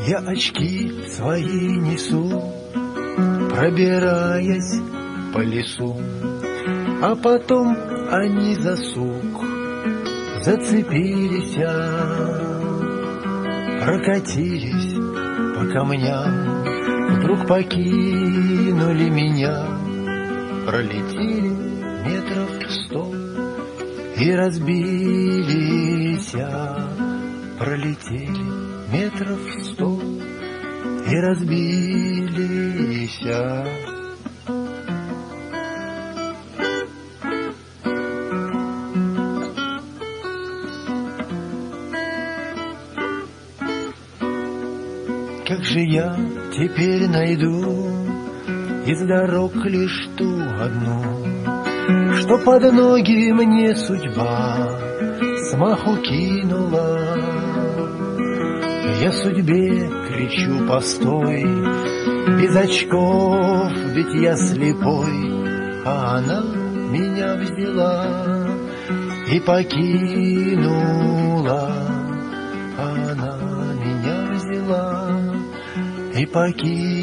Я очки свои несу, пробираясь по лесу, а потом они за сук зацепились, прокатились по камням, вдруг покинули меня, пролетели метров 100 и разбились, пролетели метров 100 и разбились. Как же я теперь найду из дорог лишь ту одну, что под ноги мне судьба смаху кинула? Я судьбе кричу: постой, без очков, ведь я слепой, а она меня взяла и покинула. Она меня взяла и покинула.